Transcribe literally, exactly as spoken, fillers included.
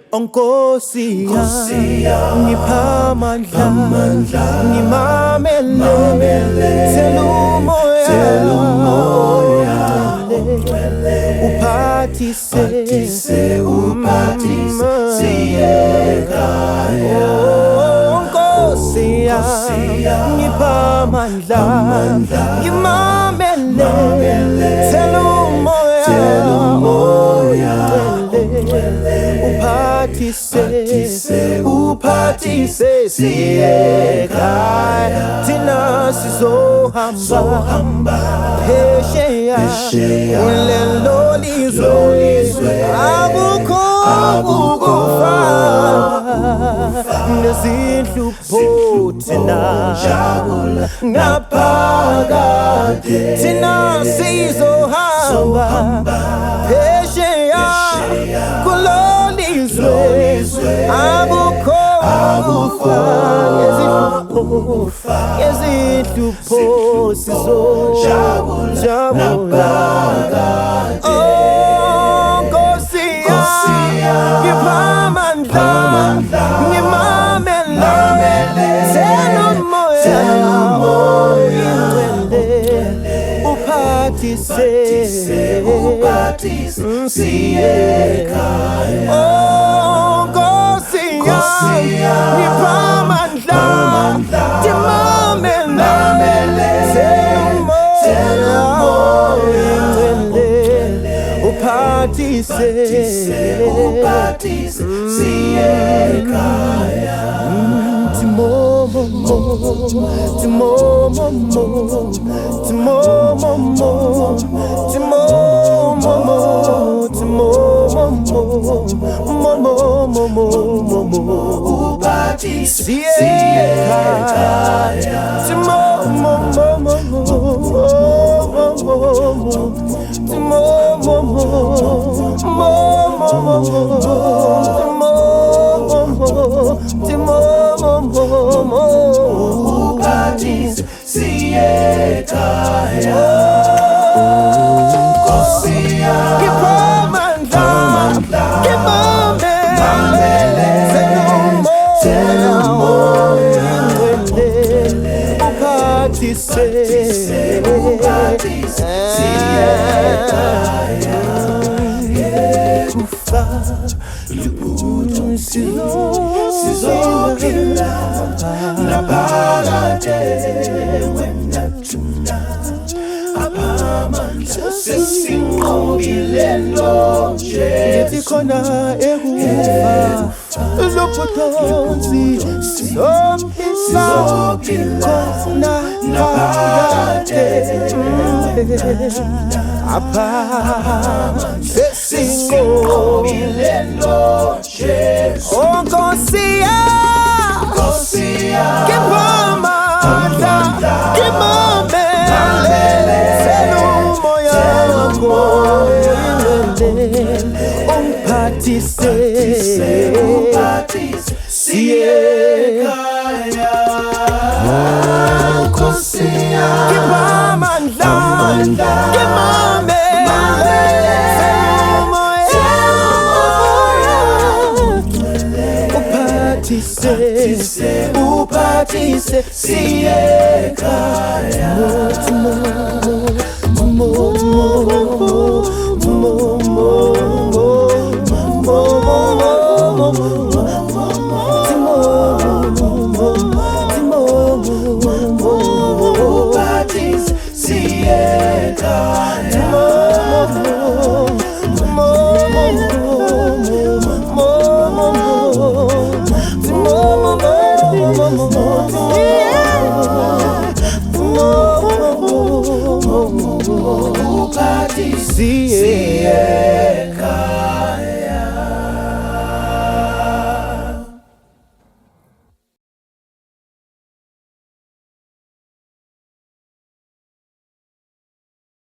Onkosi ngipha amandla ngimamele thela umoya uphathise uphathise siyekhaya Onkosi ngipha amandla ngimamele thela umoya uphathise uphathise siyekhaya thina sizohamba phesheya kulelo lizwe akukho ukufa nezinhlupho thina ngaphakade thina sizohamba phesheya kulelo Abukho abukho yezihlupo yezihlupo sizojabula Oh Nkosi ngipha amandla ngimamele thela umoya uphathise uphathise siyekhaya ngipha amandla ngimamele thela umoya uphathise uphathise siyekhaya Timomo Timomo Timomo Timomo uphathise siyekhaya Timomo uphathise siyekhaya Nkosi ngipha amandla ngimamele thela umoya uphathise siyekhaya kufa lutho sizophila naphakade wena thuna amandla sesinqobile lonje ngithi khona ekufa lobuthonzi sizophila naphakade apha sesinqobile lonje Onkosi ngipha amandla ngimamele thela umoya wakho uphathise uphathise siyekhaya Nkosi ngipha amandla ngimamele uphathise uphathise siyekhaya